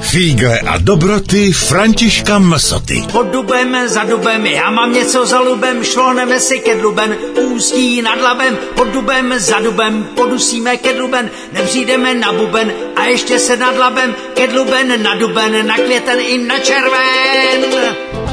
Fígle a dobroty Františka Msoty. Pod dubem, za dubem, já mám něco za lubem, šlohneme si ke Dluben, Ústí nad Labem. Pod dubem, za dubem, podusíme ke Dluben, nepřijdeme na buben a ještě se nad Labem ke Dluben, na duben, na květen i na červen.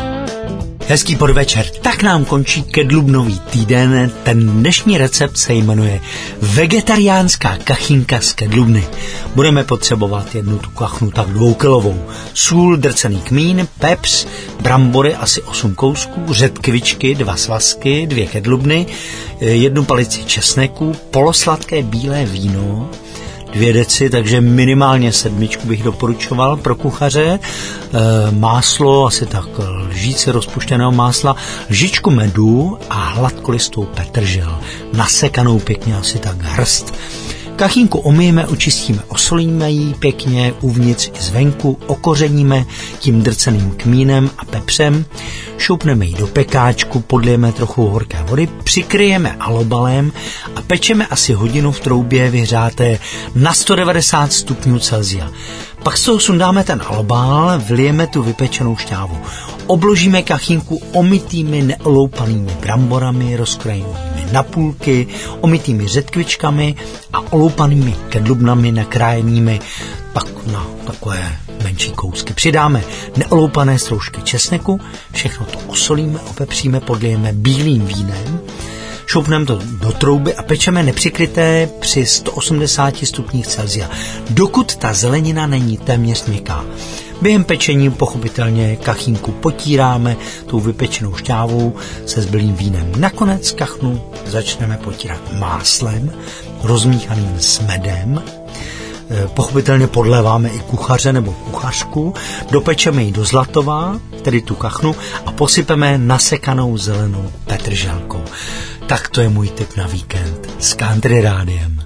Hezký podvečer, tak nám končí kedlubnový týden. Ten dnešní recept se jmenuje vegetariánská kachínka z kedlubny. Budeme potřebovat jednu tu kachnu tak 2kilovou, sůl, drcený kmín, pepř, brambory asi 8 kousků, řetkvičky 2 svazky, 2 kedlubny, 1 palici česneku, polosladké bílé víno, 2 deci, takže minimálně 7 bych doporučoval pro kuchaře, máslo, asi tak lžíci rozpuštěného másla, lžičku medu a hladkolistou petržel, nasekanou pěkně asi tak hrst. Kachínku omyjeme, očistíme, osolíme ji pěkně uvnitř i zvenku, okořeníme tím drceným kmínem a pepřem, šoupneme ji do pekáčku, podlijeme trochu horké vody, přikryjeme alobalem a pečeme asi hodinu v troubě vyhřáté na 190 stupňů Celsia. Pak z toho sundáme ten alobál, vlijeme tu vypečenou šťávu. Obložíme kachínku omytými neoloupanými bramborami, rozkrojenými na půlky, omytými řetkvičkami a oloupanými kedlubnami nakrájenými pak na takové menší kousky. Přidáme neoloupané stroužky česneku, všechno to osolíme, opepříme, podlijeme bílým vínem, šoupneme to do trouby a pečeme nepřikryté při 180 stupních Celsia, dokud ta zelenina není téměř měkká. Během pečení pochopitelně kachínku potíráme tou vypečenou šťávou se zbylým vínem. Nakonec kachnu začneme potírat máslem, rozmíchaným s medem. Pochopitelně podléváme i kuchaře nebo kuchařku, dopečeme ji do zlatová, tedy tu kachnu, a posypeme nasekanou zelenou petrželkou. Tak to je můj tip na víkend s Country Rádiem.